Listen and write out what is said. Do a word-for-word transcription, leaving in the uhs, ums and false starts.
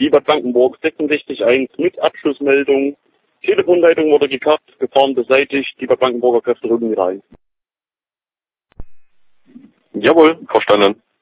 die Bad Blankenburg sechsundsechzig eins mit Abschlussmeldung. Telefonleitung wurde gekappt, Gefahren beseitigt, die Bad Blankenburger Kräfte rücken wieder ein. Jawohl, verstanden.